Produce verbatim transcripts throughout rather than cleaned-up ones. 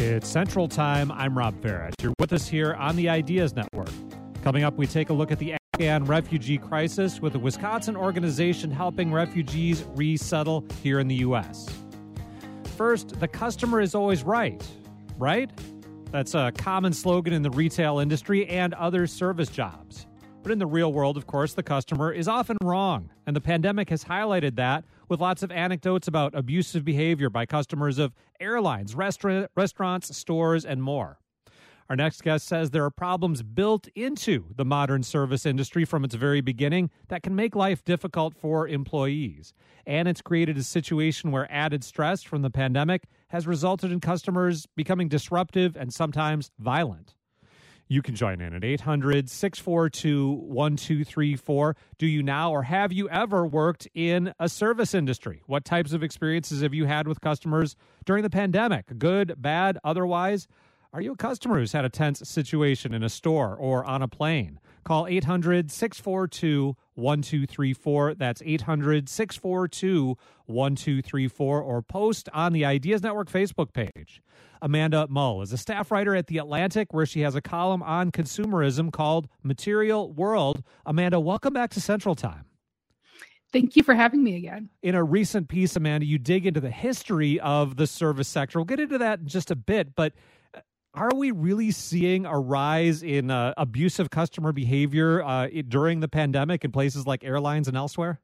It's Central Time. I'm Rob Ferret. You're with us here on the Ideas Network. Coming up, we take a look at the Afghan refugee crisis with a Wisconsin organization helping refugees resettle here in the U S. First, the customer is always right, right? That's a common slogan in the retail industry and other service jobs. But in the real world, of course, the customer is often wrong. And the pandemic has highlighted that with lots of anecdotes about abusive behavior by customers of airlines, restaurant, restaurants, stores, and more. Our next guest says there are problems built into the modern service industry from its very beginning that can make life difficult for employees. And it's created a situation where added stress from the pandemic has resulted in customers becoming disruptive and sometimes violent. You can join in at eight hundred, six four two, one two three four. Do you now or have you ever worked in a service industry? What types of experiences have you had with customers during the pandemic? Good, bad, otherwise? Are you a customer who's had a tense situation in a store or on a plane? Call eight hundred, six four two, one two three four. That's eight hundred, six four two, one two three four. Or post on the Ideas Network Facebook page. Amanda Mull is a staff writer at The Atlantic, where she has a column on consumerism called Material World. Amanda, welcome back to Central Time. Thank you for having me again. In a recent piece, Amanda, you dig into the history of the service sector. We'll get into that in just a bit, but are we really seeing a rise in uh, abusive customer behavior uh, during the pandemic in places like airlines and elsewhere?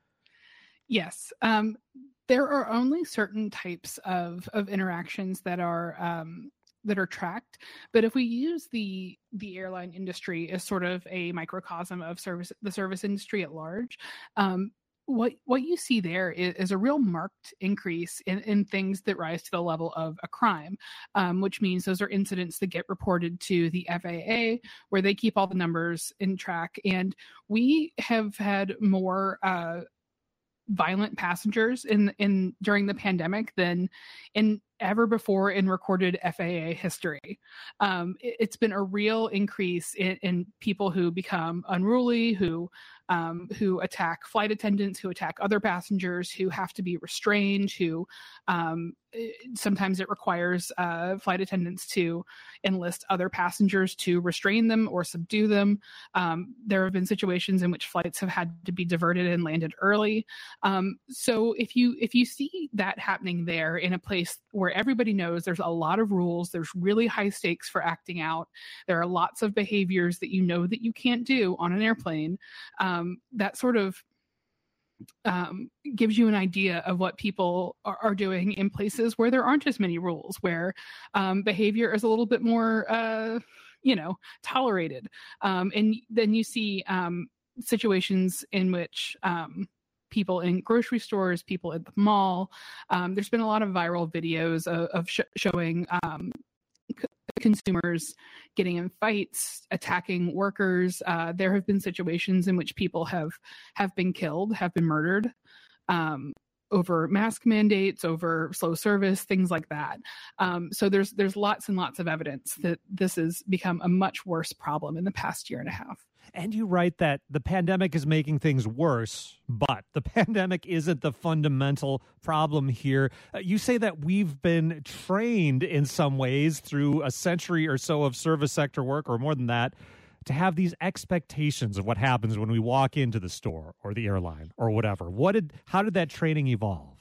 Yes. Um, there are only certain types of, of interactions that are um, that are tracked. But if we use the the airline industry as sort of a microcosm of service, the service industry at large, um, What what you see there is, is a real marked increase in, in things that rise to the level of a crime, um, which means those are incidents that get reported to the F A A, where they keep all the numbers in track. And we have had more uh, violent passengers in in during the pandemic than in ever before in recorded F A A history. Um, it, it's been a real increase in, in people who become unruly, who um, who attack flight attendants, who attack other passengers, who have to be restrained, who um, sometimes it requires uh, flight attendants to enlist other passengers to restrain them or subdue them. Um, there have been situations in which flights have had to be diverted and landed early. Um, so if you if you see that happening there in a place where everybody knows there's a lot of rules, there's really high stakes for acting out, there are lots of behaviors that you know that you can't do on an airplane, um, that sort of um, gives you an idea of what people are, are doing in places where there aren't as many rules, where um, behavior is a little bit more, uh, you know, tolerated. Um, and then you see um, situations in which um, people in grocery stores, people at the mall. Um, there's been a lot of viral videos of, of sh- showing um, c- consumers getting in fights, attacking workers. Uh, there have been situations in which people have have been killed, have been murdered um, over mask mandates, over slow service, things like that. Um, so there's there's lots and lots of evidence that this has become a much worse problem in the past year and a half. And you write that the pandemic is making things worse, but the pandemic isn't the fundamental problem here. Uh, you say that we've been trained in some ways through a century or so of service sector work, or more than that, to have these expectations of what happens when we walk into the store or the airline or whatever. What did, how did that training evolve?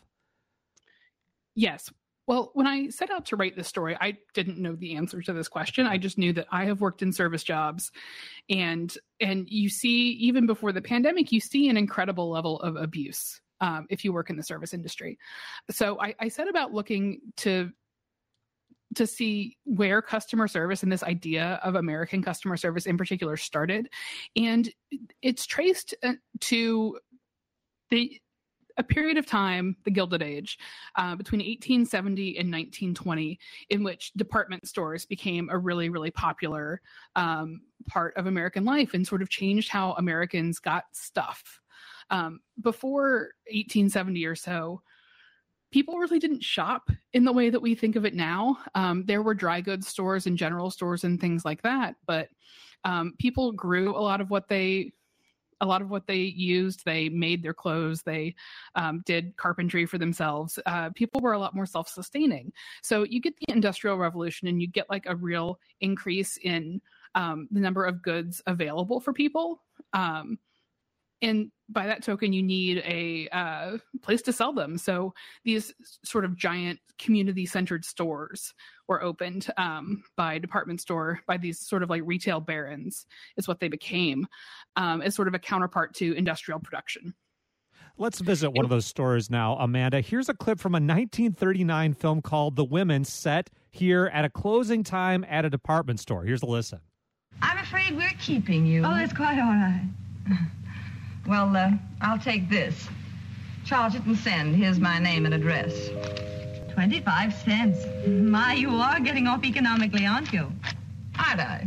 Yes. Well, when I set out to write this story, I didn't know the answer to this question. I just knew that I have worked in service jobs, and and you see, even before the pandemic, you see an incredible level of abuse um, if you work in the service industry. So I, I set about looking to to see where customer service and this idea of American customer service in particular started, and it's traced to the a period of time, the Gilded Age, uh, between eighteen seventy and nineteen twenty, in which department stores became a really, really popular um, part of American life and sort of changed how Americans got stuff. Um, before eighteen seventy or so, people really didn't shop in the way that we think of it now. Um, there were dry goods stores and general stores and things like that, but um, people grew a lot of what they a lot of what they used, they made their clothes, they um, did carpentry for themselves. Uh, people were a lot more self-sustaining. So you get the Industrial Revolution and you get like a real increase in um, the number of goods available for people. Um, and by that token, you need a uh, place to sell them. So these sort of giant community-centered stores were opened um, by department store, by these sort of like retail barons is what they became, um, as sort of a counterpart to industrial production. Let's visit one of those stores now, Amanda. Here's a clip from a nineteen thirty-nine film called The Women, set here at a closing time at a department store. Here's a listen. I'm afraid we're keeping you. Oh, that's quite all right. Well, uh, I'll take this. Charge it and send. Here's my name and address. twenty-five cents. My, you are getting off economically, aren't you? Aren't I?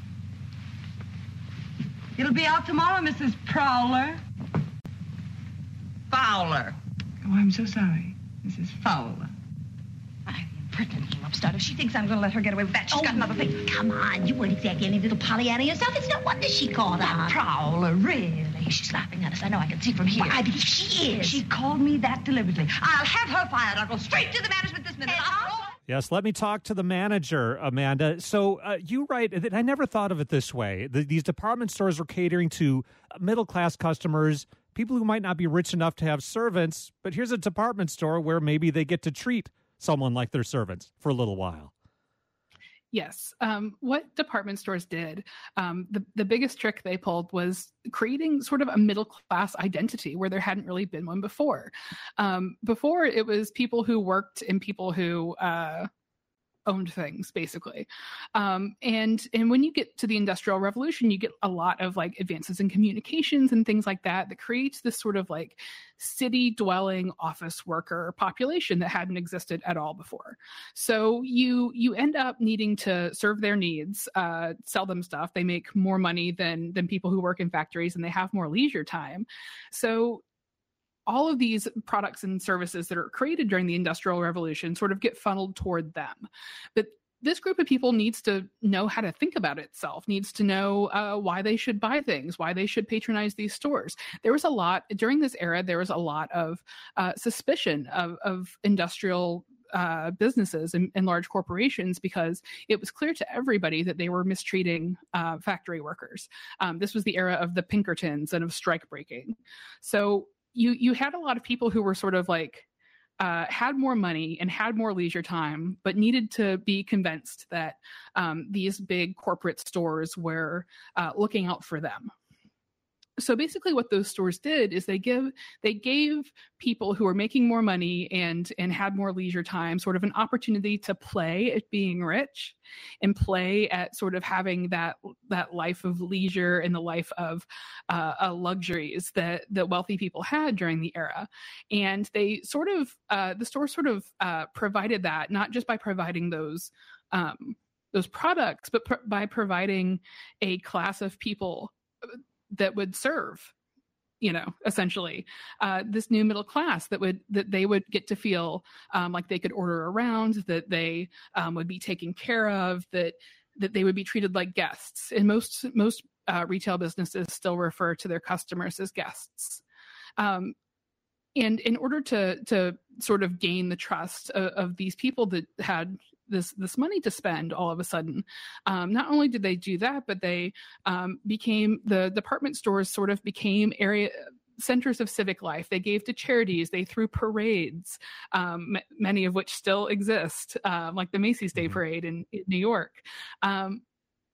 It'll be out tomorrow, Missus Prowler. Fowler. Oh, I'm so sorry, Missus Fowler. I impertinent little upstart. If she thinks I'm going to let her get away with that, she's oh, got another thing. Come on, you weren't exactly any little Pollyanna yourself. It's no wonder she called That out. Prowler, really? She's laughing at us. I know. I can see from here. Why, I believe she is. She called me that deliberately. I'll have her fired. I'll go straight to the management this minute. Yes, let me talk to the manager, Amanda. So uh, you write that I never thought of it this way. The, these department stores were catering to middle-class customers, people who might not be rich enough to have servants, but here's a department store where maybe they get to treat someone like their servants for a little while. Yes. Um, what department stores did, um, the, the biggest trick they pulled was creating sort of a middle class identity where there hadn't really been one before. Um, before, it was people who worked and people who uh, owned things, basically. Um, and and when you get to the Industrial Revolution, you get a lot of like advances in communications and things like that that creates this sort of like city dwelling office worker population that hadn't existed at all before. So you you end up needing to serve their needs, uh, sell them stuff. They make more money than than people who work in factories, and they have more leisure time. So all of these products and services that are created during the Industrial Revolution sort of get funneled toward them. But this group of people needs to know how to think about itself, needs to know uh, why they should buy things, why they should patronize these stores. There was a lot, during this era, there was a lot of uh, suspicion of, of industrial uh, businesses and, and large corporations, because it was clear to everybody that they were mistreating uh, factory workers. Um, this was the era of the Pinkertons and of strike breaking. So you you had a lot of people who were sort of like, uh, had more money and had more leisure time, but needed to be convinced that um, these big corporate stores were uh, looking out for them. So basically what those stores did is they give they gave people who were making more money and and had more leisure time sort of an opportunity to play at being rich and play at sort of having that that life of leisure and the life of uh, uh, luxuries that that wealthy people had during the era. And they sort of uh, the store sort of uh, provided that, not just by providing those um, those products, but pr- by providing a class of people that would serve, you know, essentially uh, this new middle class that would that they would get to feel um, like they could order around, that they um, would be taken care of, that that they would be treated like guests. And most most uh, retail businesses still refer to their customers as guests. Um, and in order to to sort of gain the trust of, of these people that had this this money to spend all of a sudden, um, not only did they do that, but they um, became, the department stores sort of became area centers of civic life. They gave to charities. They threw parades, um, m- many of which still exist, uh, like the Macy's Day Parade in, in New York. Um,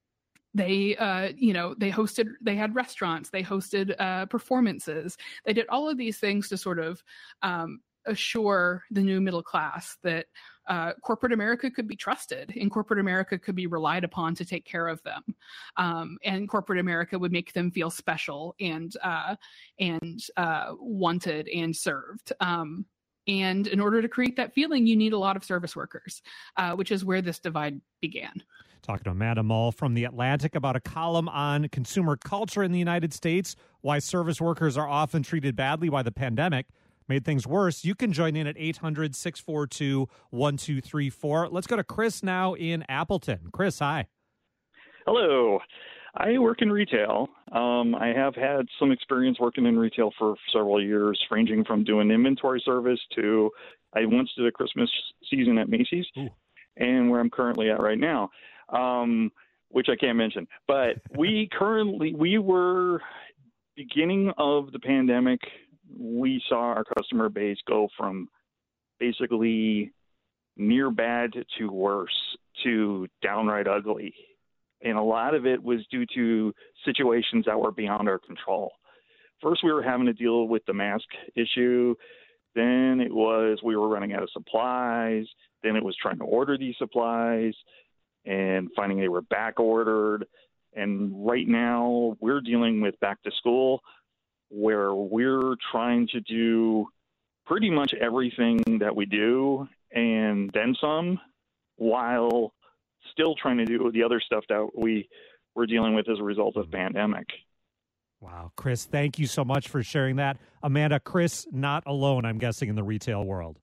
They, uh, you know, they hosted, they had restaurants, they hosted uh, performances. They did all of these things to sort of um, assure the new middle class that uh, corporate America could be trusted and corporate America could be relied upon to take care of them. Um, and corporate America would make them feel special and, uh, and uh, wanted and served. Um, and in order to create that feeling, you need a lot of service workers, uh, which is where this divide began. Talking to Amanda Mull from The Atlantic about a column on consumer culture in the United States, why service workers are often treated badly, why the pandemic made things worse. You can join in at eight hundred, six four two, one two three four. Let's go to Chris now in Appleton. Chris, hi. Hello. I work in retail. Um, I have had some experience working in retail for several years, ranging from doing inventory service to I once did a Christmas season at Macy's, Ooh. and where I'm currently at right now, um, which I can't mention. But we currently, we were beginning of the pandemic, we saw our customer base go from basically near bad to worse to downright ugly. And a lot of it was due to situations that were beyond our control. First, we were having to deal with the mask issue. Then it was we were running out of supplies. Then it was trying to order these supplies and finding they were back ordered. And right now we're dealing with back to school, where we're trying to do pretty much everything that we do and then some, while still trying to do the other stuff that we were dealing with as a result of the pandemic. Wow. Chris, thank you so much for sharing that. Amanda, Chris, not alone, I'm guessing, in the retail world.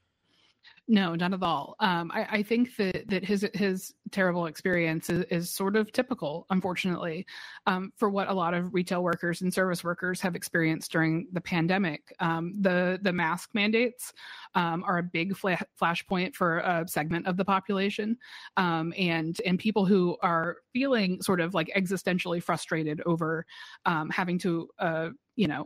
No, not at all. Um, I, I think that, that his his terrible experience is, is sort of typical, unfortunately, um, for what a lot of retail workers and service workers have experienced during the pandemic. Um, the the mask mandates um, are a big fla- flashpoint for a segment of the population, um, and and people who are feeling sort of like existentially frustrated over um, having to, uh, you know.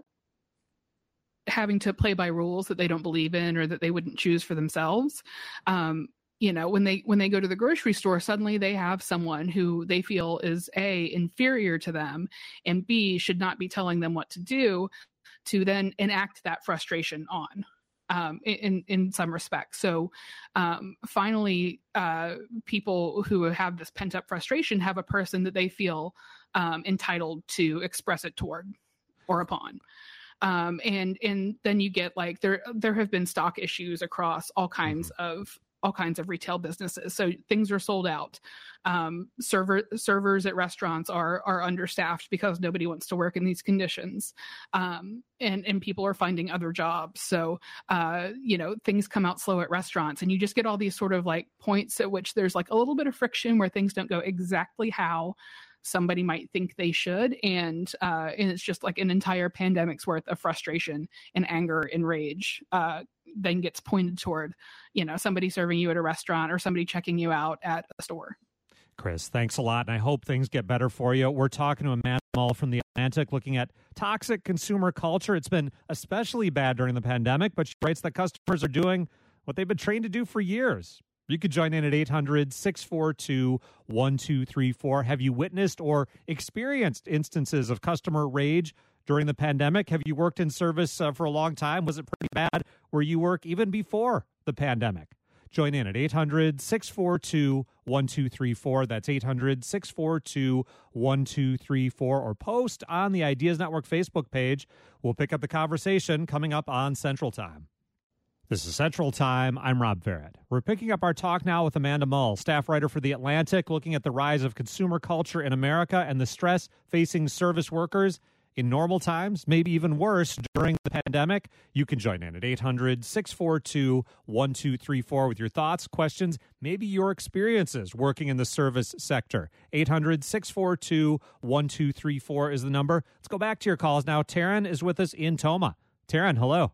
having to play by rules that they don't believe in or that they wouldn't choose for themselves. Um, you know, when they when they go to the grocery store, suddenly they have someone who they feel is A, inferior to them, and B, should not be telling them what to do, to then enact that frustration on. Um, in in some respects. So um, finally, uh, people who have this pent up frustration have a person that they feel um, entitled to express it toward or upon. Um, and, and then you get like, there, there have been stock issues across all kinds of, all kinds of retail businesses. So things are sold out. Um, server servers at restaurants are, are understaffed because nobody wants to work in these conditions. Um, and, and people are finding other jobs. So, uh, you know, things come out slow at restaurants, and you just get all these sort of like points at which there's like a little bit of friction where things don't go exactly how somebody might think they should. And, uh, and it's just like an entire pandemic's worth of frustration and anger and rage, uh, then gets pointed toward, you know, somebody serving you at a restaurant or somebody checking you out at a store. Chris, thanks a lot. And I hope things get better for you. We're talking to Amanda Mull from The Atlantic, looking at toxic consumer culture. It's been especially bad during the pandemic, but she writes that customers are doing what they've been trained to do for years. You could join in at eight hundred, six four two, one two three four. Have you witnessed or experienced instances of customer rage during the pandemic? Have you worked in service uh, for a long time? Was it pretty bad where you work even before the pandemic? Join in at eight hundred, six four two, one two three four. That's eight hundred, six four two, one two three four. Or post on the Ideas Network Facebook page. We'll pick up the conversation coming up on Central Time. This is Central Time. I'm Rob Farrett. We're picking up our talk now with Amanda Mull, staff writer for The Atlantic, looking at the rise of consumer culture in America and the stress facing service workers in normal times, maybe even worse during the pandemic. You can join in at eight hundred, six four two, one two three four with your thoughts, questions, maybe your experiences working in the service sector. eight hundred, six four two, one two three four is the number. Let's go back to your calls now. Taryn is with us in Toma. Taryn, hello.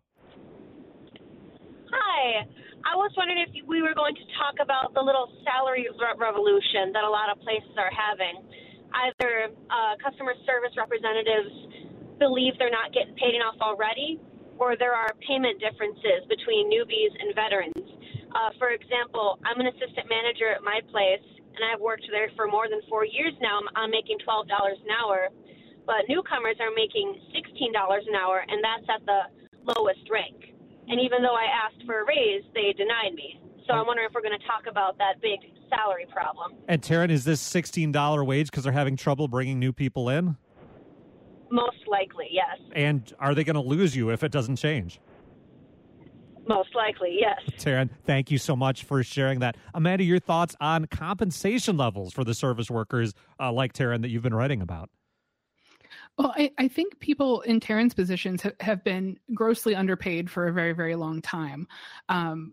Hi. I was wondering if we were going to talk about the little salary re- revolution that a lot of places are having. Either uh, customer service representatives believe they're not getting paid enough already, or there are payment differences between newbies and veterans. Uh, for example, I'm an assistant manager at my place, and I've worked there for more than four years now. I'm, I'm making twelve dollars an hour, but newcomers are making sixteen dollars an hour, and that's at the lowest rank. And even though I asked for a raise, they denied me. So I'm wondering if we're going to talk about that big salary problem. And Taryn, is this sixteen dollars wage because they're having trouble bringing new people in? Most likely, yes. And are they going to lose you if it doesn't change? Most likely, yes. Taryn, thank you so much for sharing that. Amanda, your thoughts on compensation levels for the service workers uh, like Taryn that you've been writing about? Well, I, I think people in Taryn's positions ha- have been grossly underpaid for a very, very long time. Um,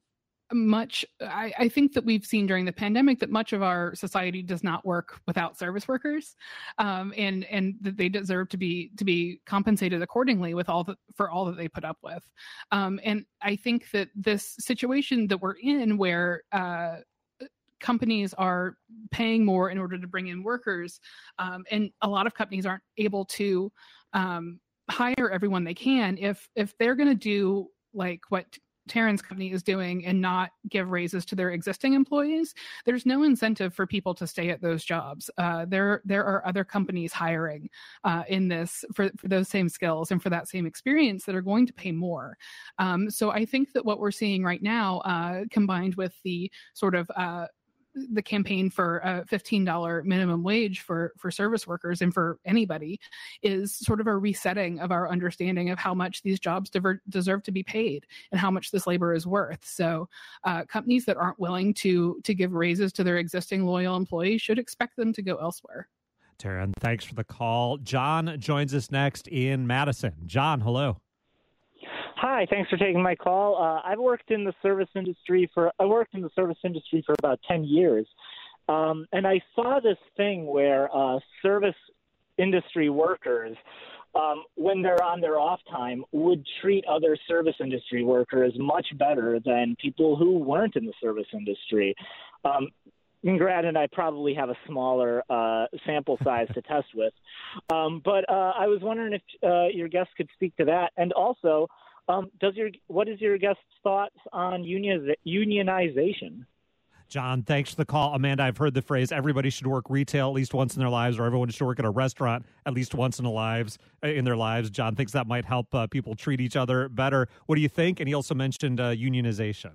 much, I, I think that we've seen during the pandemic that much of our society does not work without service workers, um, and and that they deserve to be to be compensated accordingly with all the, for all that they put up with. Um, and I think that this situation that we're in, where uh, companies are paying more in order to bring in workers, um, and a lot of companies aren't able to um, hire everyone they can. If if they're going to do like what Taryn's company is doing and not give raises to their existing employees, there's no incentive for people to stay at those jobs. Uh, there, there are other companies hiring uh, in this for, for those same skills and for that same experience that are going to pay more. Um, so I think that what we're seeing right now, uh, combined with the sort of uh, the campaign for a fifteen dollars minimum wage for, for service workers and for anybody, is sort of a resetting of our understanding of how much these jobs diver- deserve to be paid and how much this labor is worth. So uh, companies that aren't willing to to give raises to their existing loyal employees should expect them to go elsewhere. Taryn, thanks for the call. John joins us next in Madison. John, hello. Hi, thanks for taking my call. Uh, I've worked in the service industry for I worked in the service industry for about ten years, um, and I saw this thing where uh, service industry workers, um, when they're on their off time, would treat other service industry workers much better than people who weren't in the service industry. Um, And granted, I probably have a smaller uh, sample size to test with. Um, but uh, I was wondering if uh, your guest could speak to that. And also, um, does your what is your guest's thoughts on union, unionization? John, thanks for the call. Amanda, I've heard the phrase, everybody should work retail at least once in their lives, or everyone should work at a restaurant at least once in, a lives, in their lives. John thinks that might help uh, people treat each other better. What do you think? And he also mentioned uh, unionization.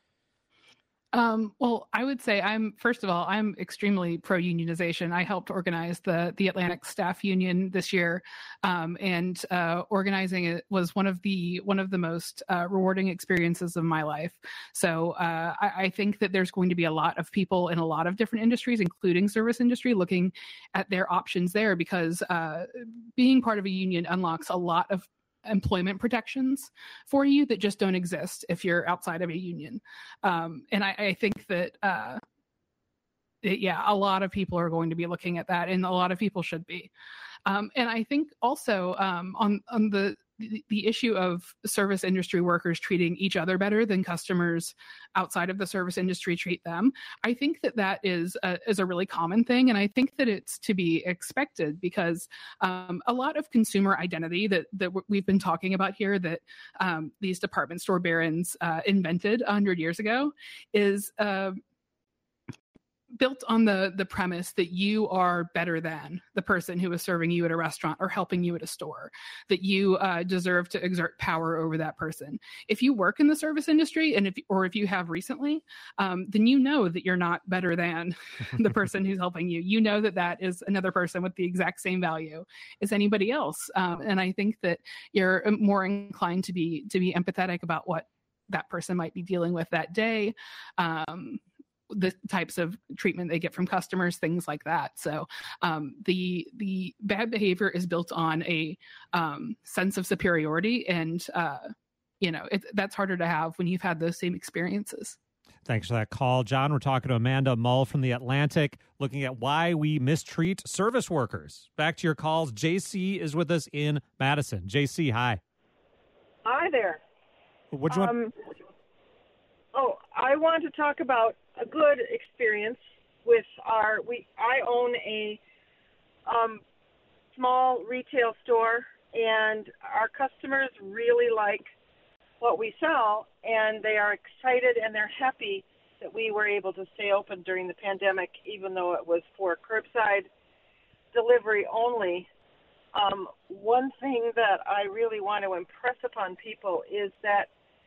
Um, well, I would say I'm, first of all, I'm extremely pro-unionization. I helped organize the the Atlantic Staff Union this year, um, and uh, organizing it was one of the one of the most uh, rewarding experiences of my life. So uh, I, I think that there's going to be a lot of people in a lot of different industries, including service industry, looking at their options there, because uh, being part of a union unlocks a lot of employment protections for you that just don't exist if you're outside of a union. Um, and I, I think that, uh, it, yeah, a lot of people are going to be looking at that, and a lot of people should be. Um, and I think also um, on, on the, the issue of service industry workers treating each other better than customers outside of the service industry treat them, I think that that is a, is a really common thing. And I think that it's to be expected, because um, a lot of consumer identity that, that we've been talking about here, that um, these department store barons uh, invented one hundred years ago, is uh, built on the the premise that you are better than the person who is serving you at a restaurant or helping you at a store, that you uh, deserve to exert power over that person. If you work in the service industry, and if or if you have recently, um, then you know that you're not better than the person who's helping you. You know that that is another person with the exact same value as anybody else. Um, and I think that you're more inclined to be to be empathetic about what that person might be dealing with that day. Um, the types of treatment they get from customers, things like that. So um, the the bad behavior is built on a um, sense of superiority, and uh, you know it, that's harder to have when you've had those same experiences. Thanks for that call, John. We're talking to Amanda Mull from The Atlantic, looking at why we mistreat service workers. Back to your calls. J C is with us in Madison. J C, hi. Hi there. What do you um, want? Oh, I want to talk about a good experience with our, we, I own a um, small retail store, and our customers really like what we sell, and they are excited and they're happy that we were able to stay open during the pandemic, even though it was for curbside delivery only. Um, one thing that I really want to impress upon people is that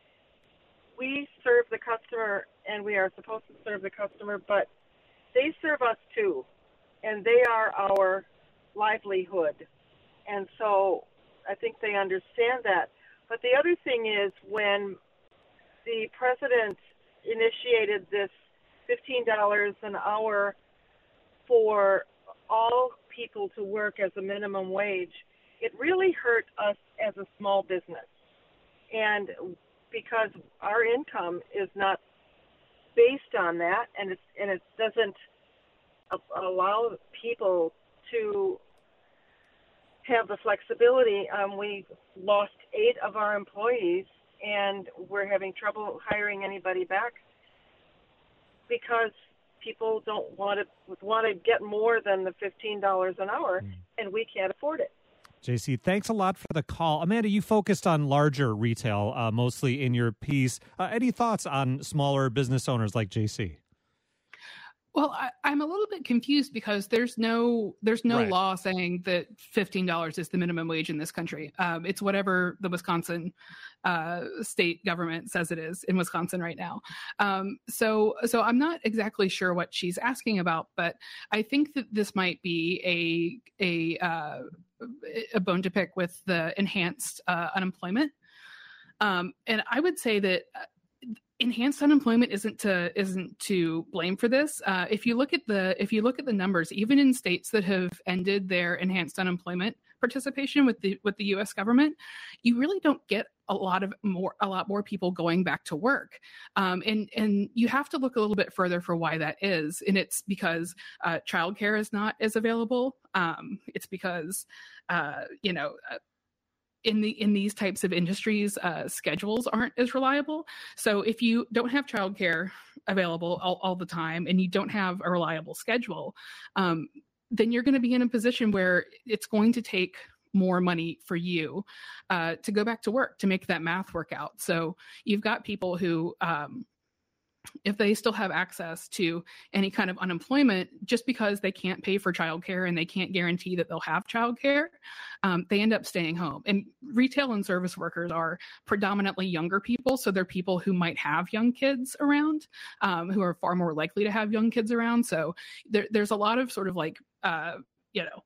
we serve the customer, and we are supposed to serve the customer, but they serve us too, and they are our livelihood. And so I think they understand that. But the other thing is, when the president initiated this fifteen dollars an hour for all people to work as a minimum wage, it really hurt us as a small business. And because our income is not based on that, and it's and it doesn't allow people to have the flexibility. Um, we lost eight of our employees, and we're having trouble hiring anybody back because people don't want to want to get more than the fifteen dollars an hour, mm. and we can't afford it. J C, thanks a lot for the call. Amanda, you focused on larger retail, uh, mostly in your piece. Uh, any thoughts on smaller business owners like J C? Well, I, I'm a little bit confused because there's no there's no right. law saying that fifteen dollars is the minimum wage in this country. Um, it's whatever the Wisconsin uh, state government says it is in Wisconsin right now. Um, so so I'm not exactly sure what she's asking about, but I think that this might be a a uh, a bone to pick with the enhanced uh, unemployment. Um, and I would say that enhanced unemployment isn't to isn't to blame for this. Uh, if you look at the if you look at the numbers, even in states that have ended their enhanced unemployment participation with the with the U S government, you really don't get a lot of more a lot more people going back to work. Um, and and you have to look a little bit further for why that is. And it's because uh, childcare is not as available. Um, it's because uh, you know. Uh, In the in these types of industries, uh, schedules aren't as reliable. So if you don't have childcare available all, all the time and you don't have a reliable schedule, um, then you're going to be in a position where it's going to take more money for you uh, to go back to work, to make that math work out. So you've got people who, um, if they still have access to any kind of unemployment, just because they can't pay for childcare and they can't guarantee that they'll have childcare, um, they end up staying home. And retail and service workers are predominantly younger people. So they're people who might have young kids around, um, who are far more likely to have young kids around. So there, there's a lot of sort of like, uh, you know,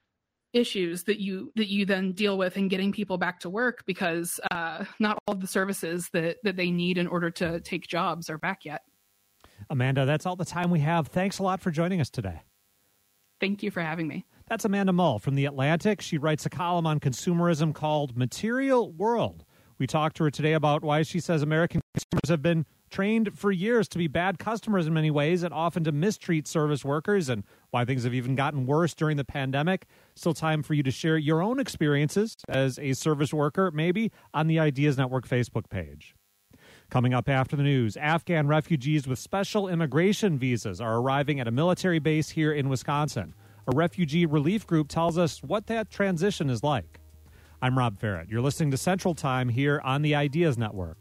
issues that you that you then deal with in getting people back to work because uh, not all of the services that, that they need in order to take jobs are back yet. Amanda, that's all the time we have. Thanks a lot for joining us today. Thank you for having me. That's Amanda Mull from The Atlantic. She writes a column on consumerism called Material World. We talked to her today about why she says American consumers have been trained for years to be bad customers in many ways and often to mistreat service workers, and why things have even gotten worse during the pandemic. Still time for you to share your own experiences as a service worker, maybe on the Ideas Network Facebook page. Coming up after the news, Afghan refugees with special immigration visas are arriving at a military base here in Wisconsin. A refugee relief group tells us what that transition is like. I'm Rob Ferret. You're listening to Central Time here on the Ideas Network.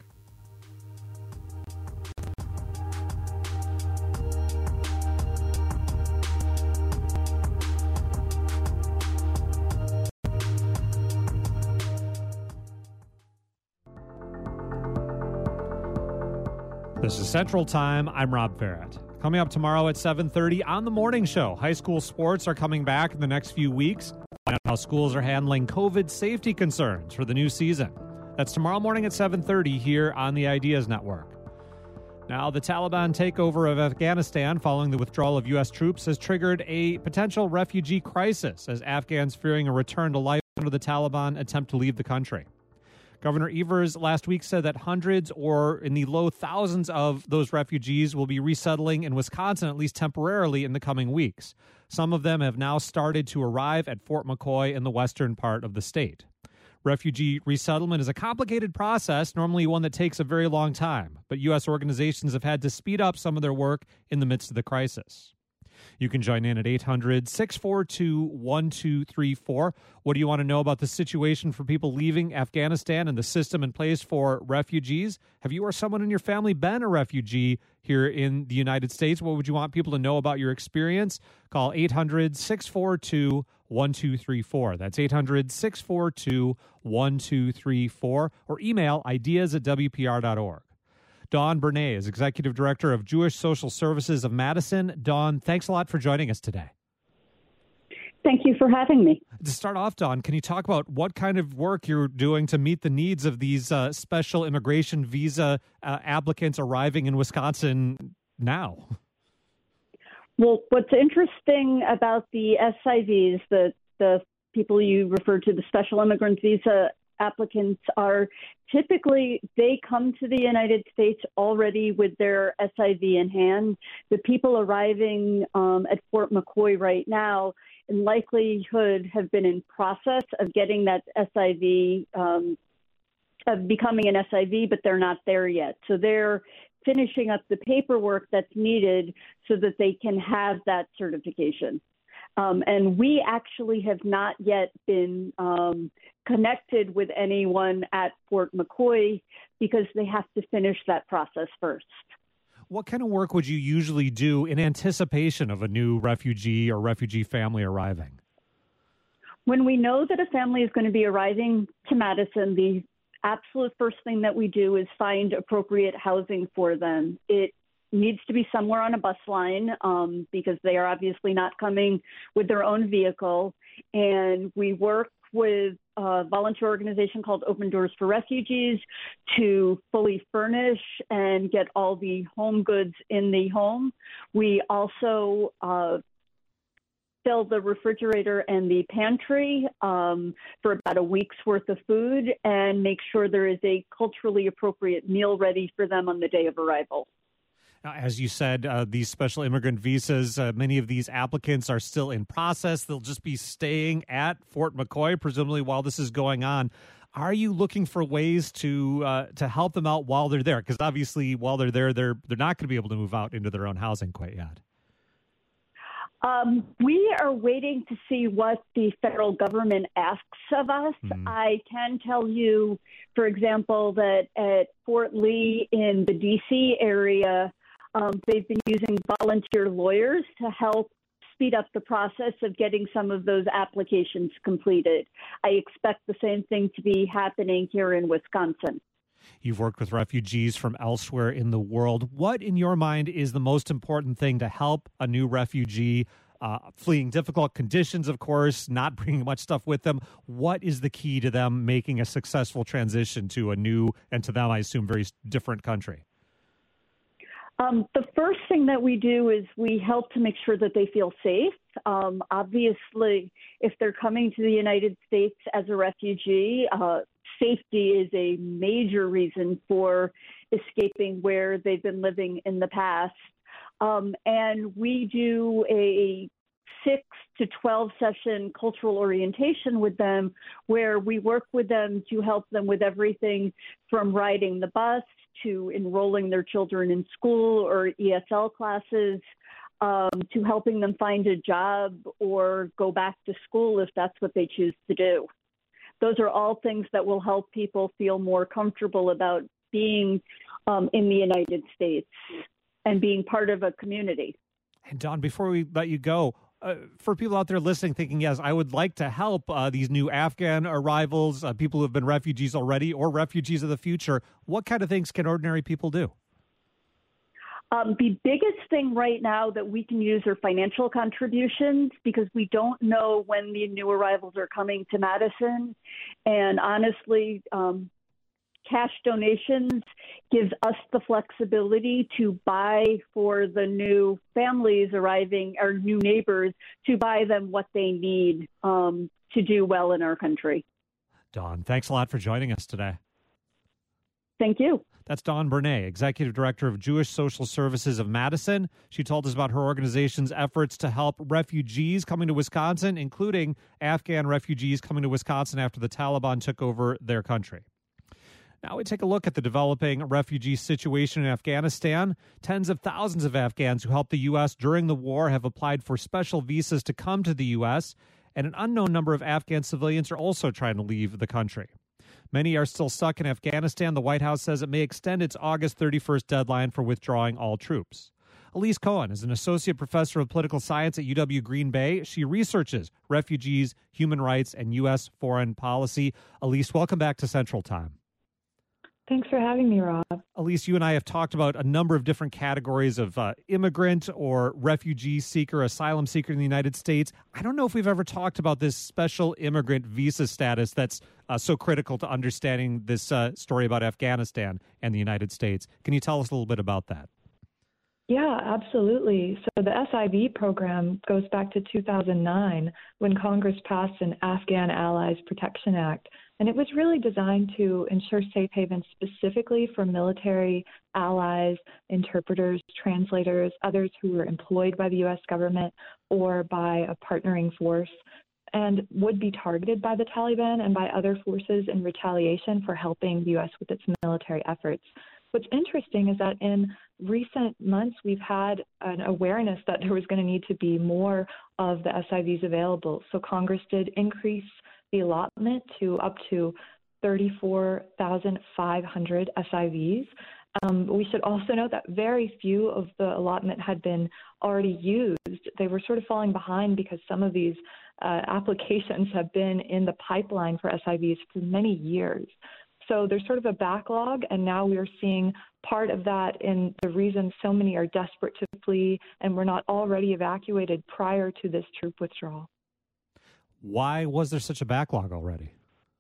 This is Central Time. I'm Rob Ferret. Coming up tomorrow at seven thirty on The Morning Show, high school sports are coming back in the next few weeks. Find out how schools are handling COVID safety concerns for the new season. That's tomorrow morning at seven thirty here on the Ideas Network. Now, the Taliban takeover of Afghanistan following the withdrawal of U S troops has triggered a potential refugee crisis as Afghans fearing a return to life under the Taliban attempt to leave the country. Governor Evers last week said that hundreds or in the low thousands of those refugees will be resettling in Wisconsin, at least temporarily, in the coming weeks. Some of them have now started to arrive at Fort McCoy in the western part of the state. Refugee resettlement is a complicated process, normally one that takes a very long time, but U S organizations have had to speed up some of their work in the midst of the crisis. You can join in at eight hundred, six four two, one two three four. What do you want to know about the situation for people leaving Afghanistan and the system in place for refugees? Have you or someone in your family been a refugee here in the United States? What would you want people to know about your experience? Call eight hundred, six four two, one two three four. That's eight hundred, six four two, one two three four. Or email ideas at w p r dot org. Dawn Bernay is Executive Director of Jewish Social Services of Madison. Dawn, thanks a lot for joining us today. Thank you for having me. To start off, Dawn, can you talk about what kind of work you're doing to meet the needs of these uh, special immigration visa uh, applicants arriving in Wisconsin now? Well, what's interesting about the S I Vs, the, the people you referred to, the special immigrant visa applicants are typically, they come to the United States already with their S I V in hand. The people arriving um, at Fort McCoy right now, in likelihood, have been in process of getting that S I V, um, of becoming an S I V, but they're not there yet. So they're finishing up the paperwork that's needed so that they can have that certification. Um, and we actually have not yet been um, connected with anyone at Fort McCoy because they have to finish that process first. What kind of work would you usually do in anticipation of a new refugee or refugee family arriving? When we know that a family is going to be arriving to Madison, the absolute first thing that we do is find appropriate housing for them. It needs to be somewhere on a bus line um, because they are obviously not coming with their own vehicle. And we work with a volunteer organization called Open Doors for Refugees to fully furnish and get all the home goods in the home. We also uh, fill the refrigerator and the pantry um, for about a week's worth of food and make sure there is a culturally appropriate meal ready for them on the day of arrival. As you said, uh, these special immigrant visas, uh, many of these applicants are still in process. They'll just be staying at Fort McCoy, presumably while this is going on. Are you looking for ways to uh, to help them out while they're there? Because obviously, while they're there, they're they're not going to be able to move out into their own housing quite yet. Um, we are waiting to see what the federal government asks of us. Mm. I can tell you, for example, that at Fort Lee in the D C area, Um, they've been using volunteer lawyers to help speed up the process of getting some of those applications completed. I expect the same thing to be happening here in Wisconsin. You've worked with refugees from elsewhere in the world. What, in your mind, is the most important thing to help a new refugee uh, fleeing difficult conditions, of course, not bringing much stuff with them? What is the key to them making a successful transition to a new, and to them, I assume, very different country? Um, the first thing that we do is we help to make sure that they feel safe. Um, obviously, if they're coming to the United States as a refugee, uh, safety is a major reason for escaping where they've been living in the past. Um, and we do a six to twelve session cultural orientation with them where we work with them to help them with everything from riding the bus to enrolling their children in school or E S L classes, um, to helping them find a job or go back to school if that's what they choose to do. Those are all things that will help people feel more comfortable about being um, in the United States and being part of a community. And Dawn, before we let you go, Uh, for people out there listening, thinking, yes, I would like to help uh, these new Afghan arrivals, uh, people who have been refugees already or refugees of the future, what kind of things can ordinary people do? Um, the biggest thing right now that we can use are financial contributions because we don't know when the new arrivals are coming to Madison. And honestly, um, cash donations gives us the flexibility to buy for the new families arriving, or new neighbors, to buy them what they need um, to do well in our country. Dawn, thanks a lot for joining us today. Thank you. That's Dawn Bernay, Executive Director of Jewish Social Services of Madison. She told us about her organization's efforts to help refugees coming to Wisconsin, including Afghan refugees coming to Wisconsin after the Taliban took over their country. Now we take a look at the developing refugee situation in Afghanistan. Tens of thousands of Afghans who helped the U S during the war have applied for special visas to come to the U S, and an unknown number of Afghan civilians are also trying to leave the country. Many are still stuck in Afghanistan. The White House says it may extend its August thirty-first deadline for withdrawing all troops. Elise Cohen is an associate professor of political science at U W Green Bay. She researches refugees, human rights, and U S foreign policy. Elise, welcome back to Central Time. Thanks for having me, Rob. Elise, you and I have talked about a number of different categories of uh, immigrant or refugee seeker, asylum seeker in the United States. I don't know if we've ever talked about this special immigrant visa status that's uh, so critical to understanding this uh, story about Afghanistan and the United States. Can you tell us a little bit about that? Yeah, absolutely. So the S I V program goes back to two thousand nine when Congress passed an Afghan Allies Protection Act And it was really designed to ensure safe havens specifically for military allies, interpreters, translators, others who were employed by the U S government or by a partnering force, and would be targeted by the Taliban and by other forces in retaliation for helping the U S with its military efforts. What's interesting is that in recent months, we've had an awareness that there was going to need to be more of the S I Vs available. So Congress did increase the allotment to up to thirty-four thousand five hundred S I Vs. Um, we should also note that very few of the allotment had been already used. They were sort of falling behind because some of these uh, applications have been in the pipeline for S I Vs for many years. So there's sort of a backlog, and now we are seeing part of that in the reason so many are desperate to flee and were not already evacuated prior to this troop withdrawal. Why was there such a backlog already?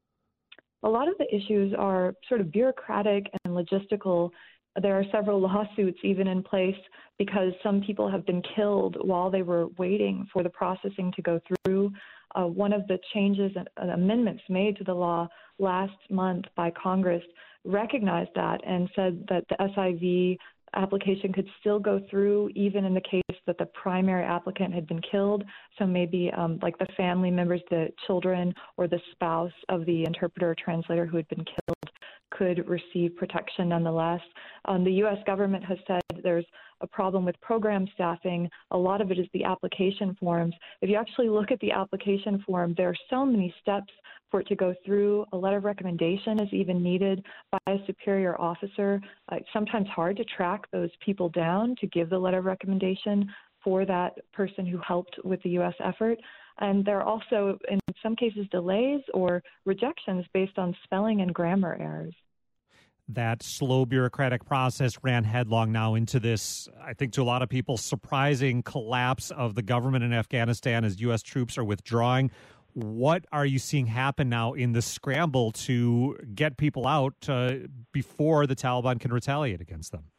A lot of the issues are sort of bureaucratic and logistical. There are several lawsuits even in place because some people have been killed while they were waiting for the processing to go through. Uh, one of the changes and amendments made to the law last month by Congress recognized that and said that the S I V application could still go through even in the case that the primary applicant had been killed. So maybe um, like the family members, the children, or the spouse of the interpreter or translator who had been killed could receive protection nonetheless. Um, the U S government has said there's a problem with program staffing. A lot of it is the application forms. If you actually look at the application form, there are so many steps for it to go through. A letter of recommendation is even needed by a superior officer. Uh, it's sometimes hard to track those people down to give the letter of recommendation for that person who helped with the U S effort. And there are also, in some cases, delays or rejections based on spelling and grammar errors. That slow bureaucratic process ran headlong now into this, I think to a lot of people, surprising collapse of the government in Afghanistan as U S troops are withdrawing. What are you seeing happen now in the scramble to get people out uh, before the Taliban can retaliate against them?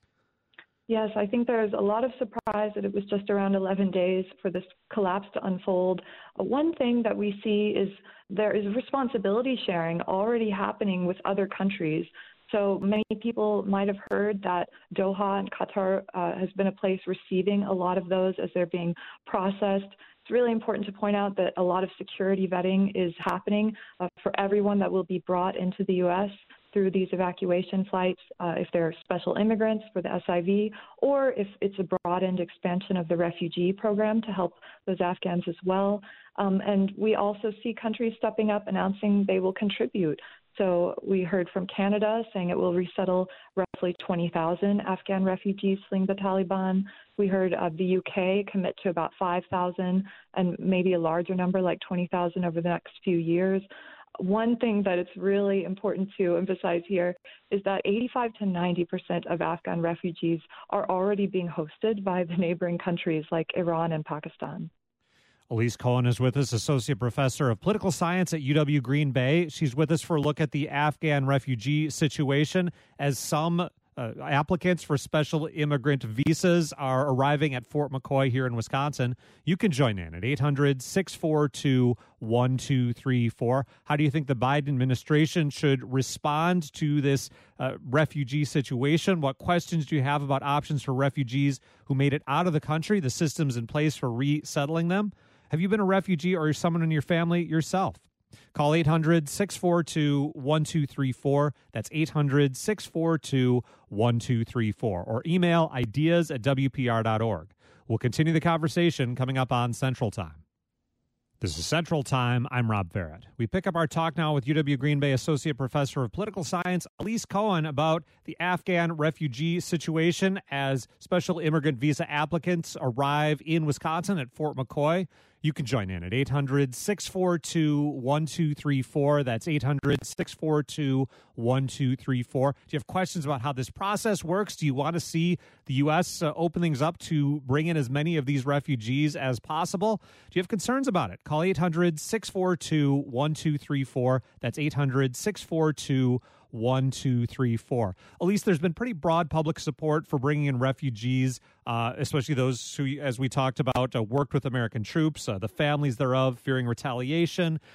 Yes, I think there's a lot of surprise that it was just around eleven days for this collapse to unfold. Uh, one thing that we see is there is responsibility sharing already happening with other countries. So many people might have heard that Doha and Qatar uh, has been a place receiving a lot of those as they're being processed. It's really important to point out that a lot of security vetting is happening uh, for everyone that will be brought into the U S through these evacuation flights, uh, if they're special immigrants for the S I V, or if it's a broadened expansion of the refugee program to help those Afghans as well. Um, and we also see countries stepping up, announcing they will contribute. So we heard from Canada saying it will resettle roughly twenty thousand Afghan refugees fleeing the Taliban. We heard uh, the U K commit to about five thousand and maybe a larger number like twenty thousand over the next few years. One thing that it's really important to emphasize here is that eighty-five to ninety percent of Afghan refugees are already being hosted by the neighboring countries like Iran and Pakistan. Elise Cohen is with us, Associate Professor of Political Science at U W Green Bay. She's with us for a look at the Afghan refugee situation as some uh, applicants for special immigrant visas are arriving at Fort McCoy here in Wisconsin. You can join in at eight hundred, six four two, one two three four. How do you think the Biden administration should respond to this uh, refugee situation? What questions do you have about options for refugees who made it out of the country, the systems in place for resettling them? Have you been a refugee or someone in your family yourself? Call eight hundred, six four two, one two three four. That's eight hundred, six four two, one two three four. Or email ideas at w p r dot org. We'll continue the conversation coming up on Central Time. This is Central Time. I'm Rob Farrett. We pick up our talk now with U W Green Bay Associate Professor of Political Science, Elise Cohen, about the Afghan refugee situation as special immigrant visa applicants arrive in Wisconsin at Fort McCoy. You can join in at eight hundred, six four two, one two three four. That's eight hundred, six four two, one two three four. Do you have questions about how this process works? Do you want to see the U S uh, open things up to bring in as many of these refugees as possible? Do you have concerns about it? Call eight hundred, six four two, one two three four. That's eight hundred, six four two, one two three four. Elise, there's been pretty broad public support for bringing in refugees, uh, especially those who, as we talked about, uh, worked with American troops, uh, the families thereof fearing retaliation.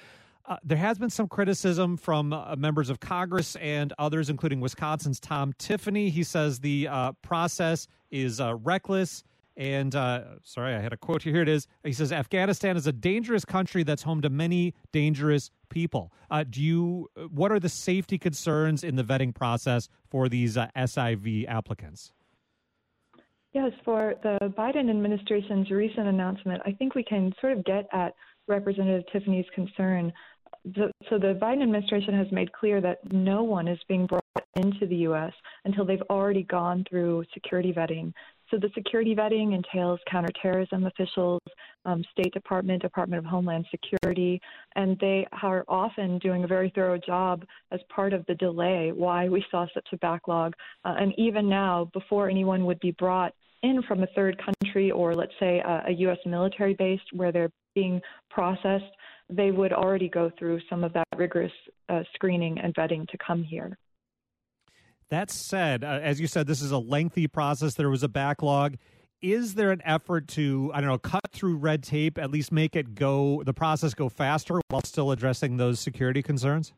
Uh, there has been some criticism from uh, members of Congress and others, including Wisconsin's Tom Tiffany. He says the uh, process is uh, reckless. And uh, sorry, I had a quote here. Here it is. He says, Afghanistan is a dangerous country that's home to many dangerous people. Uh, do you? What are the safety concerns in the vetting process for these uh, S I V applicants? Yes, for the Biden administration's recent announcement, I think we can sort of get at Representative Tiffany's concern. The, so the Biden administration has made clear that no one is being brought into the U S until they've already gone through security vetting. So the security vetting entails counterterrorism officials, um, State Department, Department of Homeland Security, and they are often doing a very thorough job as part of the delay, why we saw such a backlog. Uh, and even now, before anyone would be brought in from a third country or, let's say, a, a U S military base where they're being processed, they would already go through some of that rigorous uh, screening and vetting to come here. That said, uh, as you said, this is a lengthy process. There was a backlog. Is there an effort to, I don't know, cut through red tape, at least make it go, the process go faster while still addressing those security concerns?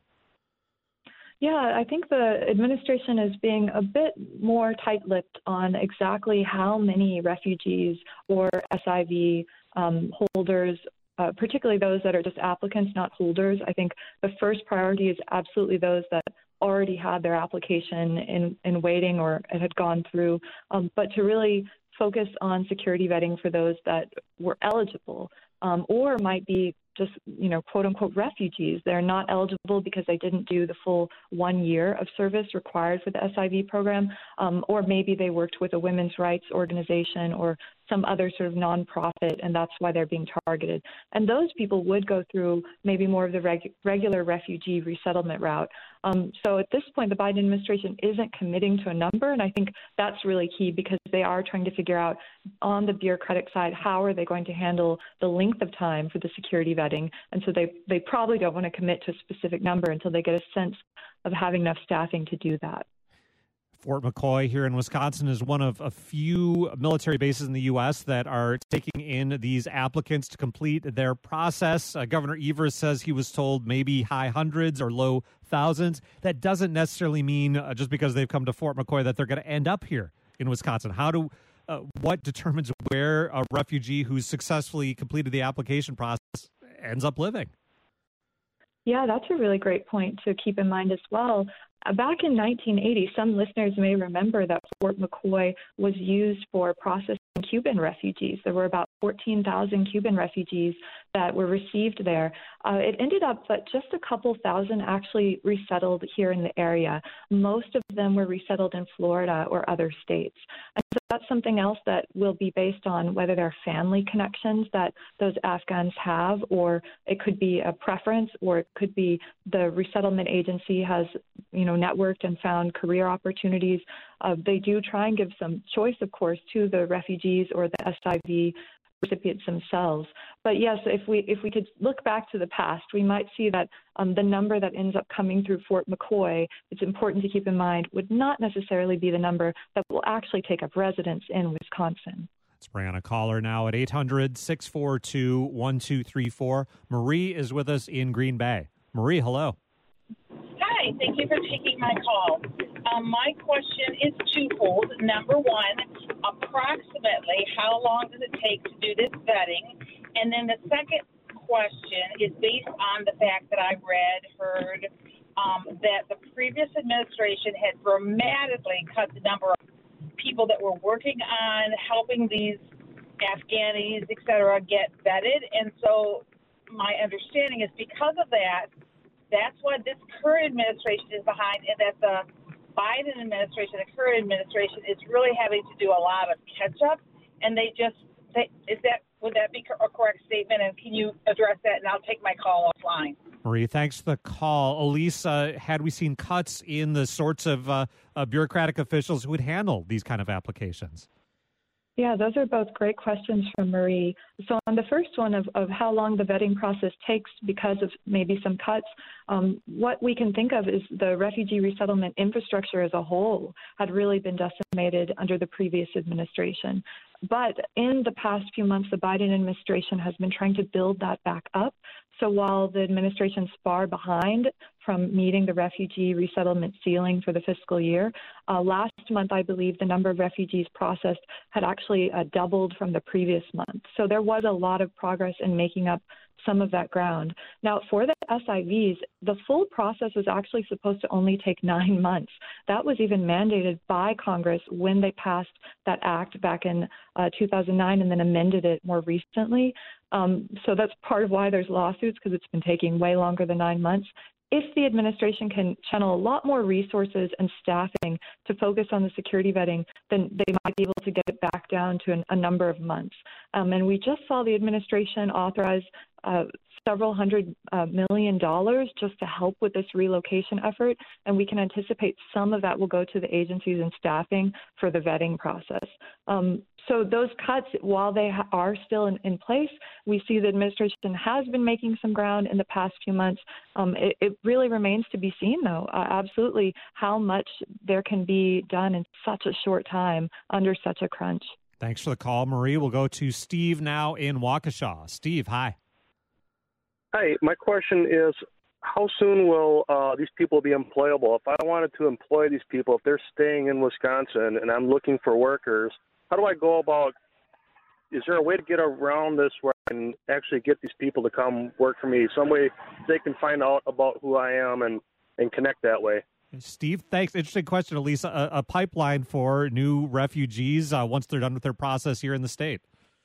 Yeah, I think the administration is being a bit more tight-lipped on exactly how many refugees or S I V um, holders, uh, particularly those that are just applicants, not holders. I think the first priority is absolutely those that already had their application in, in waiting or it had gone through, um, but to really focus on security vetting for those that were eligible um, or might be just, you know, quote unquote refugees. They're not eligible because they didn't do the full one year of service required for the S I V program, um, or maybe they worked with a women's rights organization or some other sort of nonprofit, and that's why they're being targeted. And those people would go through maybe more of the reg- regular refugee resettlement route. Um, so at this point, the Biden administration isn't committing to a number, and I think that's really key because they are trying to figure out on the bureaucratic side, how are they going to handle the length of time for the security vetting? And so they, they probably don't want to commit to a specific number until they get a sense of having enough staffing to do that. Fort McCoy here in Wisconsin is one of a few military bases in the U S that are taking in these applicants to complete their process. Uh, Governor Evers says he was told maybe high hundreds or low thousands. That doesn't necessarily mean uh, just because they've come to Fort McCoy that they're going to end up here in Wisconsin. How do uh, what determines where a refugee who's successfully completed the application process ends up living? Yeah, that's a really great point to keep in mind as well. Uh, back in nineteen eighty, some listeners may remember that Fort McCoy was used for processing Cuban refugees. There were about fourteen thousand Cuban refugees that were received there. Uh, it ended up that just a couple thousand actually resettled here in the area. Most of them were resettled in Florida or other states. And so that's something else that will be based on whether there are family connections that those Afghans have, or it could be a preference, or it could be the resettlement agency has, you know, networked and found career opportunities. Uh, they do try and give some choice, of course, to the refugees or the S I V recipients themselves. But yes, if we if we could look back to the past, we might see that um, the number that ends up coming through Fort McCoy, it's important to keep in mind, would not necessarily be the number that will actually take up residence in Wisconsin. Let's bring on a caller now at eight hundred, six four two, one two three four. Marie is with us in Green Bay. Marie, hello. Hi, thank you for taking my call. Um, my question is twofold. Number one, approximately how long does it take to do this vetting? And then the second question is based on the fact that I read, heard um, that the previous administration had dramatically cut the number of people that were working on helping these Afghanis, et cetera, get vetted. And so my understanding is because of that, that's what this current administration is behind, and that the Biden administration, the current administration, is really having to do a lot of catch-up, and they just, they, is that, would that be a correct statement, and can you address that, and I'll take my call offline. Marie, thanks for the call. Elise, uh, had we seen cuts in the sorts of uh, uh, bureaucratic officials who would handle these kind of applications? Yeah, those are both great questions from Marie. So on the first one of, of how long the vetting process takes because of maybe some cuts, um, what we can think of is the refugee resettlement infrastructure as a whole had really been decimated under the previous administration. But in the past few months, the Biden administration has been trying to build that back up. So while the administration's far behind from meeting the refugee resettlement ceiling for the fiscal year, uh, last month, I believe, the number of refugees processed had actually uh, doubled from the previous month. So there was a lot of progress in making up some of that ground. Now, for the S I Vs, the full process was actually supposed to only take nine months. That was even mandated by Congress when they passed that act back in uh, two thousand nine and then amended it more recently. Um, so that's part of why there's lawsuits, because it's been taking way longer than nine months. If the administration can channel a lot more resources and staffing to focus on the security vetting, then they might be able to get it back down to an, a number of months. Um, and we just saw the administration authorize uh, several hundred uh, million dollars just to help with this relocation effort, and we can anticipate some of that will go to the agencies and staffing for the vetting process. Um, so those cuts, while they ha- are still in, in place, we see the administration has been making some ground in the past few months. Um, it, it really remains to be seen, though, uh, absolutely, how much there can be done in such a short time under such a crunch. Thanks for the call, Marie. We'll go to Steve now in Waukesha. Steve, hi. Hi, my question is, how soon will uh, these people be employable? If I wanted to employ these people, if they're staying in Wisconsin and I'm looking for workers, how do I go about, is there a way to get around this where I can actually get these people to come work for me? Some way they can find out about who I am and, and connect that way. Steve, thanks. Interesting question, Elisa. A, a pipeline for new refugees uh, once they're done with their process here in the state.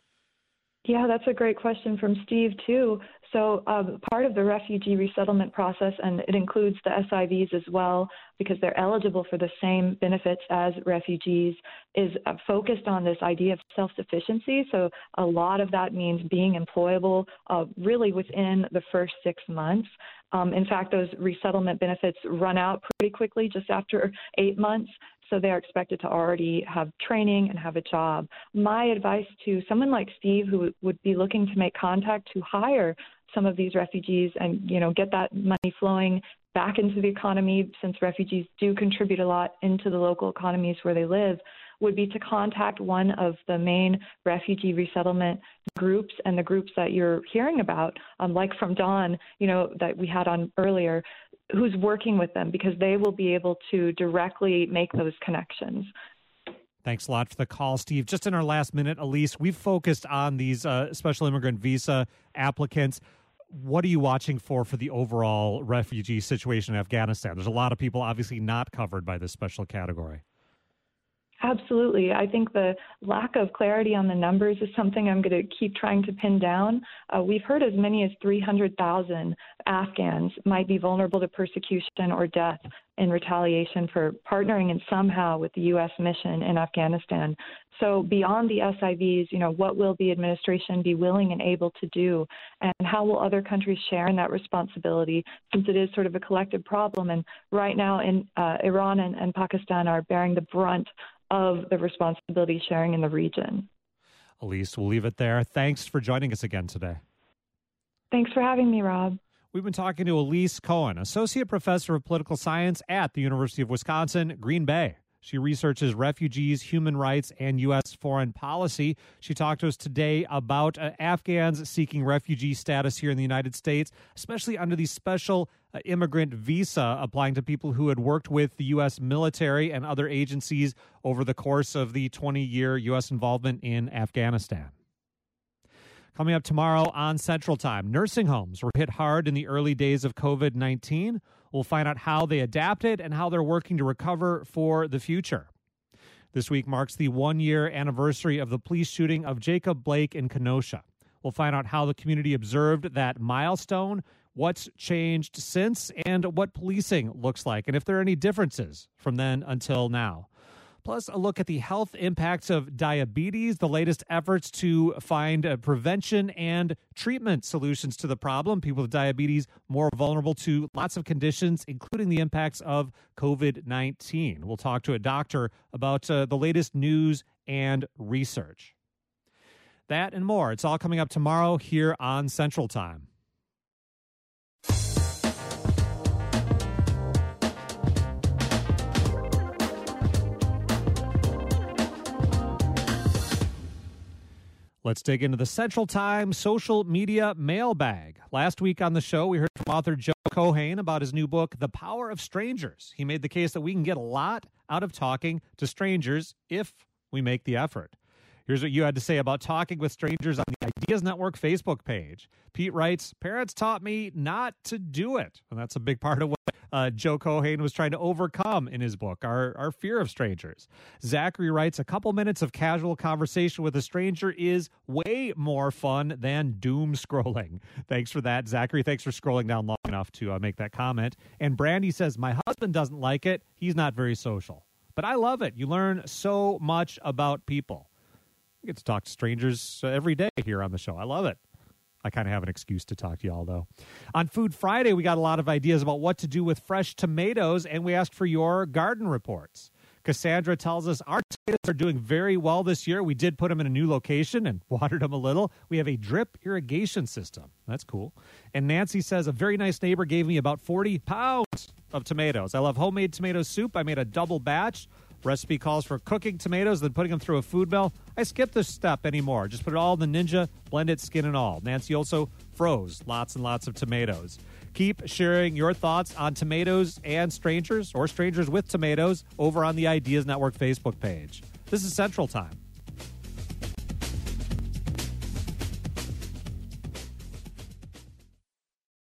Yeah, that's a great question from Steve, too. So um, part of the refugee resettlement process, and it includes the S I Vs as well, because they're eligible for the same benefits as refugees, is uh, focused on this idea of self-sufficiency. So a lot of that means being employable uh, really within the first six months. Um, in fact, those resettlement benefits run out pretty quickly, just after eight months. So they're expected to already have training and have a job. My advice to someone like Steve, who would be looking to make contact to hire some of these refugees and, you know, get that money flowing back into the economy, since refugees do contribute a lot into the local economies where they live, would be to contact one of the main refugee resettlement groups and the groups that you're hearing about, um, like from Dawn, you know, that we had on earlier, who's working with them, because they will be able to directly make those connections. Thanks a lot for the call, Steve. Just in our last minute, Elise, we've focused on these uh, special immigrant visa applicants. What are you watching for for the overall refugee situation in Afghanistan? There's a lot of people obviously not covered by this special category. Absolutely. I think the lack of clarity on the numbers is something I'm going to keep trying to pin down. Uh, we've heard as many as three hundred thousand Afghans might be vulnerable to persecution or death in retaliation for partnering in somehow with the U S mission in Afghanistan. So beyond the S I Vs, you know, what will the administration be willing and able to do? And how will other countries share in that responsibility, since it is sort of a collective problem? And right now, in uh, Iran and, and Pakistan are bearing the brunt of the responsibility sharing in the region. Elise, we'll leave it there. Thanks for joining us again today. Thanks for having me, Rob. We've been talking to Elise Cohen, Associate Professor of Political Science at the University of Wisconsin, Green Bay. She researches refugees, human rights, and U S foreign policy. She talked to us today about uh, Afghans seeking refugee status here in the United States, especially under the special uh, immigrant visa applying to people who had worked with the U S military and other agencies over the course of the twenty-year U S involvement in Afghanistan. Coming up tomorrow on Central Time, nursing homes were hit hard in the early days of COVID nineteen. We'll find out how they adapted and how they're working to recover for the future. This week marks the one-year anniversary of the police shooting of Jacob Blake in Kenosha. We'll find out how the community observed that milestone, what's changed since, and what policing looks like, and if there are any differences from then until now. Plus, a look at the health impacts of diabetes, the latest efforts to find uh, prevention and treatment solutions to the problem. People with diabetes more vulnerable to lots of conditions, including the impacts of COVID nineteen. We'll talk to a doctor about uh, the latest news and research. That and more. It's all coming up tomorrow here on Central Time. Let's dig into the Central Time social media mailbag. Last week on the show, we heard from author Joe Kohane about his new book, The Power of Strangers. He made the case that we can get a lot out of talking to strangers if we make the effort. Here's what you had to say about talking with strangers on the Ideas Network Facebook page. Pete writes, parents taught me not to do it. And that's a big part of what uh, Joe Kohane was trying to overcome in his book, our, our fear of strangers. Zachary writes, a couple minutes of casual conversation with a stranger is way more fun than doom scrolling. Thanks for that, Zachary. Thanks for scrolling down long enough to uh, make that comment. And Brandy says, my husband doesn't like it. He's not very social. But I love it. You learn so much about people. I get to talk to strangers uh, every day here on the show. I love it. I kind of have an excuse to talk to y'all, though. On Food Friday, we got a lot of ideas about what to do with fresh tomatoes, and we asked for your garden reports. Cassandra tells us our tomatoes are doing very well this year. We did put them in a new location and watered them a little. We have a drip irrigation system. That's cool. And Nancy says, a very nice neighbor gave me about forty pounds of tomatoes. I love homemade tomato soup. I made a double batch. Recipe calls for cooking tomatoes, then putting them through a food mill. I skip this step anymore. Just put it all in the Ninja, blend it, skin and all. Nancy also froze lots and lots of tomatoes. Keep sharing your thoughts on tomatoes and strangers, or strangers with tomatoes, over on the Ideas Network Facebook page. This is Central Time.